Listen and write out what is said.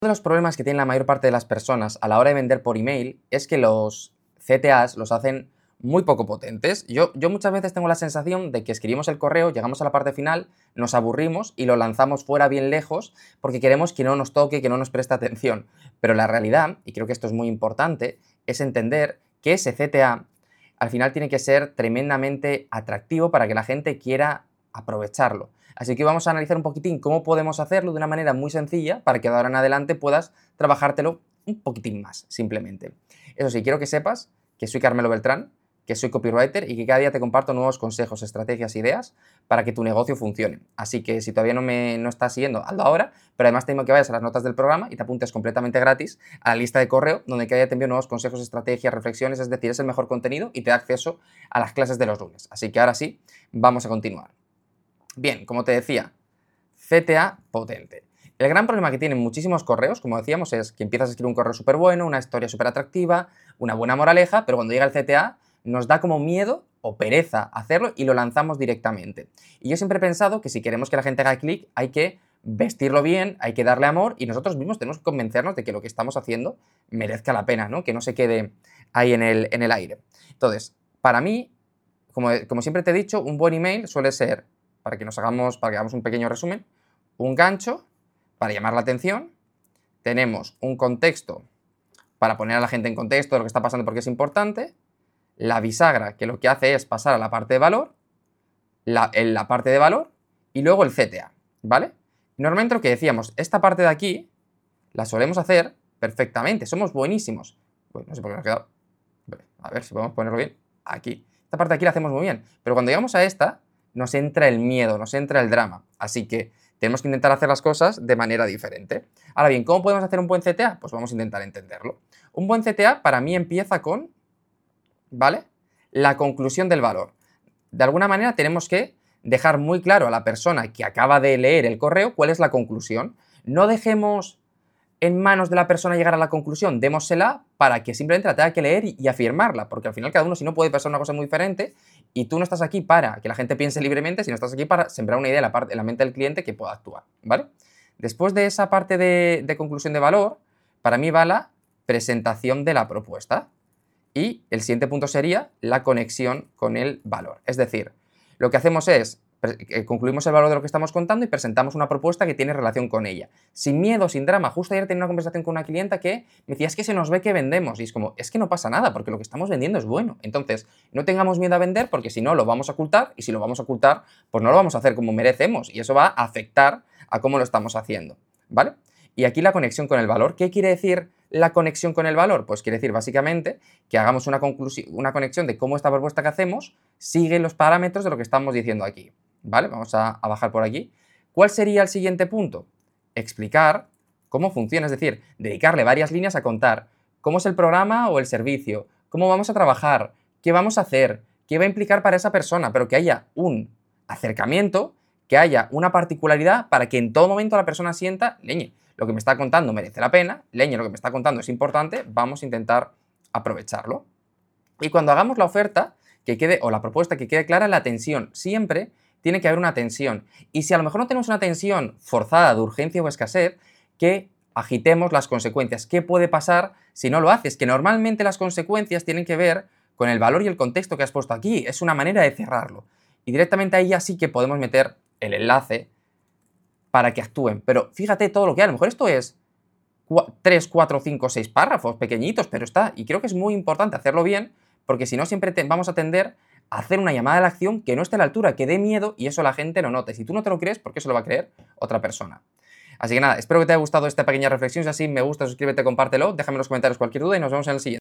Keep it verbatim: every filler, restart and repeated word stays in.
Uno de los problemas que tienen la mayor parte de las personas a la hora de vender por email es que los C T As los hacen muy poco potentes. Yo, yo muchas veces tengo la sensación de que escribimos el correo, llegamos a la parte final, nos aburrimos y lo lanzamos fuera bien lejos porque queremos que no nos toque, que no nos preste atención. Pero la realidad, y creo que esto es muy importante, es entender que ese C T A al final tiene que ser tremendamente atractivo para que la gente quiera aprovecharlo. Así que vamos a analizar un poquitín cómo podemos hacerlo de una manera muy sencilla para que de ahora en adelante puedas trabajártelo un poquitín más, simplemente. Eso sí, quiero que sepas que soy Carmelo Beltrán, que soy copywriter y que cada día te comparto nuevos consejos, estrategias, ideas para que tu negocio funcione. Así que si todavía no me no estás siguiendo, hazlo ahora, pero además te animo a que vayas a las notas del programa y te apuntes completamente gratis a la lista de correo donde cada día te envío nuevos consejos, estrategias, reflexiones, es decir, es el mejor contenido y te da acceso a las clases de los lunes. Así que ahora sí, vamos a continuar. Bien, como te decía, C T A potente. El gran problema que tienen muchísimos correos, como decíamos, es que empiezas a escribir un correo súper bueno, una historia súper atractiva, una buena moraleja, pero cuando llega el C T A nos da como miedo o pereza hacerlo y lo lanzamos directamente. Y yo siempre he pensado que si queremos que la gente haga clic, hay que vestirlo bien, hay que darle amor y nosotros mismos tenemos que convencernos de que lo que estamos haciendo merezca la pena, ¿no? Que no se quede ahí en el, en el aire. Entonces, para mí, como, como siempre te he dicho, un buen email suele ser, para que nos hagamos, para que hagamos un pequeño resumen, un gancho para llamar la atención, tenemos un contexto para poner a la gente en contexto de lo que está pasando porque es importante, la bisagra que lo que hace es pasar a la parte de valor, la, en la parte de valor y luego el C T A, ¿vale? Normalmente lo que decíamos, esta parte de aquí la solemos hacer perfectamente, somos buenísimos. Pues no sé por qué nos ha quedado. A ver si podemos ponerlo bien. Aquí. Esta parte de aquí la hacemos muy bien, pero cuando llegamos a esta nos entra el miedo, nos entra el drama. Así que tenemos que intentar hacer las cosas de manera diferente. Ahora bien, ¿cómo podemos hacer un buen C T A? Pues vamos a intentar entenderlo. Un buen C T A para mí empieza con, ¿vale?, la conclusión del valor. De alguna manera tenemos que dejar muy claro a la persona que acaba de leer el correo cuál es la conclusión. No dejemos en manos de la persona llegar a la conclusión, démosela para que simplemente la tenga que leer y, y afirmarla, porque al final cada uno si no puede pensar una cosa muy diferente y tú no estás aquí para que la gente piense libremente, sino estás aquí para sembrar una idea en la, parte, en la mente del cliente que pueda actuar, ¿vale? Después de esa parte de, de conclusión de valor, para mí va la presentación de la propuesta y el siguiente punto sería la conexión con el valor. Es decir, lo que hacemos es concluimos el valor de lo que estamos contando y presentamos una propuesta que tiene relación con ella. Sin miedo, sin drama. Justo ayer tenía una conversación con una clienta que me decía, es que se nos ve que vendemos. Y es como, es que no pasa nada, porque lo que estamos vendiendo es bueno. Entonces, no tengamos miedo a vender, porque si no, lo vamos a ocultar. Y si lo vamos a ocultar, pues no lo vamos a hacer como merecemos. Y eso va a afectar a cómo lo estamos haciendo, ¿vale? Y aquí la conexión con el valor. ¿Qué quiere decir la conexión con el valor? Pues quiere decir básicamente que hagamos una, una conexión de cómo esta propuesta que hacemos sigue los parámetros de lo que estamos diciendo aquí. ¿Vale? Vamos a, a bajar por aquí. ¿Cuál sería el siguiente punto? Explicar cómo funciona, es decir, dedicarle varias líneas a contar cómo es el programa o el servicio, cómo vamos a trabajar, qué vamos a hacer, qué va a implicar para esa persona, pero que haya un acercamiento, que haya una particularidad para que en todo momento la persona sienta, leñe, lo que me está contando merece la pena, leñe, lo que me está contando es importante, vamos a intentar aprovecharlo. Y cuando hagamos la oferta, que quede, o la propuesta, que quede clara la tensión, siempre tiene que haber una tensión. Y si a lo mejor no tenemos una tensión forzada de urgencia o escasez, que agitemos las consecuencias. ¿Qué puede pasar si no lo haces? Que normalmente las consecuencias tienen que ver con el valor y el contexto que has puesto aquí. Es una manera de cerrarlo. Y directamente ahí ya sí que podemos meter el enlace para que actúen. Pero fíjate todo lo que hay. A lo mejor esto es tres, cuatro, cinco, seis párrafos pequeñitos, pero está. Y creo que es muy importante hacerlo bien, porque si no siempre te, vamos a tender hacer una llamada a la acción que no esté a la altura, que dé miedo y eso la gente lo note. Si tú no te lo crees, ¿por qué se lo va a creer otra persona? Así que nada, espero que te haya gustado esta pequeña reflexión. Si así me gusta, suscríbete, compártelo, déjame en los comentarios cualquier duda y nos vemos en el siguiente.